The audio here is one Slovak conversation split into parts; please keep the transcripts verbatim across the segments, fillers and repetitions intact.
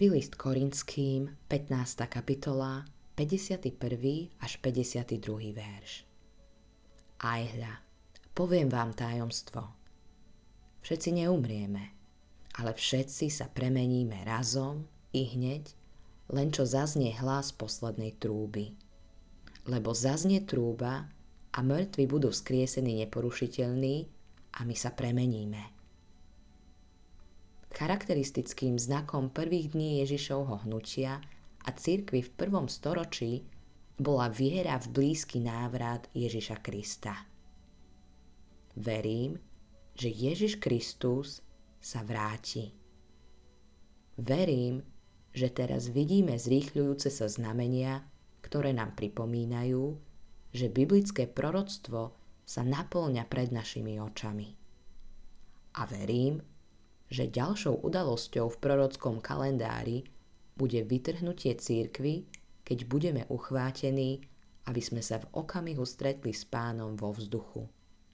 Prvý list Korinským, pätnásta kapitola, päťdesiaty prvý až päťdesiaty druhý verš. Aj hľa, poviem vám tajomstvo. Všetci neumrieme, ale všetci sa premeníme razom i hneď, len čo zaznie hlas poslednej trúby. Lebo zaznie trúba a mŕtvi budú vzkriesení neporušiteľní a my sa premeníme. Charakteristickým znakom prvých dní Ježišovho hnutia a cirkvi v prvom storočí bola viera v blízky návrat Ježiša Krista. Verím, že Ježiš Kristus sa vráti. Verím, že teraz vidíme zrýchľujúce sa znamenia, ktoré nám pripomínajú, že biblické proroctvo sa napĺňa pred našimi očami. A verím, že ďalšou udalosťou v prorockom kalendári bude vytrhnutie cirkvi, keď budeme uchvátení, aby sme sa v okamihu stretli s Pánom vo vzduchu.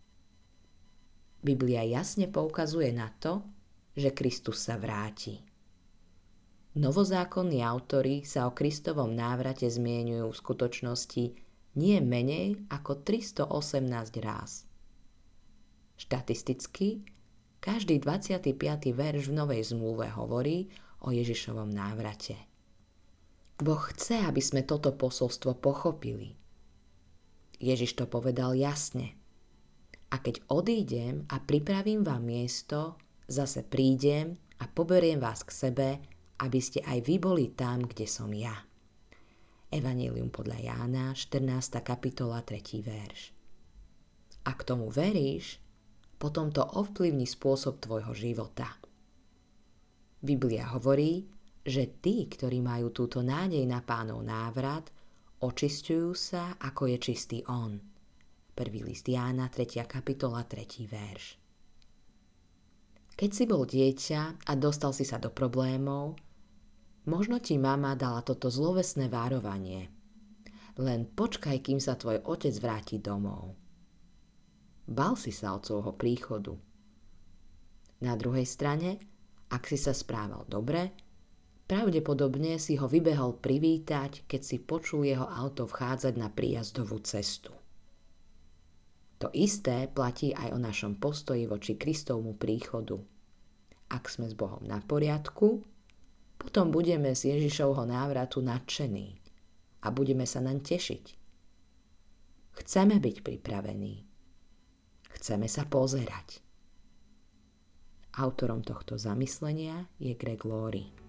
Biblia jasne poukazuje na to, že Kristus sa vráti. Novozákonní autori sa o Kristovom návrate zmieňujú v skutočnosti nie menej ako tristoosemnásť ráz. Štatisticky, každý dvadsiaty piaty verš v Novej zmluve hovorí o Ježišovom návrate. Boh chce, aby sme toto posolstvo pochopili. Ježiš to povedal jasne. A keď odídem a pripravím vám miesto, zase prídem a poberiem vás k sebe, aby ste aj vy boli tam, kde som ja. Evanjelium podľa Jána, štrnásta kapitola, tretí verš. Ak tomu veríš, potom to ovplyvní spôsob tvojho života. Biblia hovorí, že tí, ktorí majú túto nádej na Pánov návrat, očisťujú sa, ako je čistý on. Prvý list Jána, tretia kapitola, tretí verš. Keď si bol dieťa a dostal si sa do problémov, možno ti mama dala toto zlovesné varovanie. Len počkaj, kým sa tvoj otec vráti domov. Bal si sa otcovho príchodu. Na druhej strane, ak si sa správal dobre, pravdepodobne si ho vybehol privítať, keď si počul jeho auto vchádzať na príjazdovú cestu. To isté platí aj o našom postoji voči Kristovmu príchodu. Ak sme s Bohom na poriadku, potom budeme z Ježišovho návratu nadšení a budeme sa naň tešiť. Chceme byť pripravení. Chceme sa pozerať. Autorom tohto zamyslenia je Greg Laurie.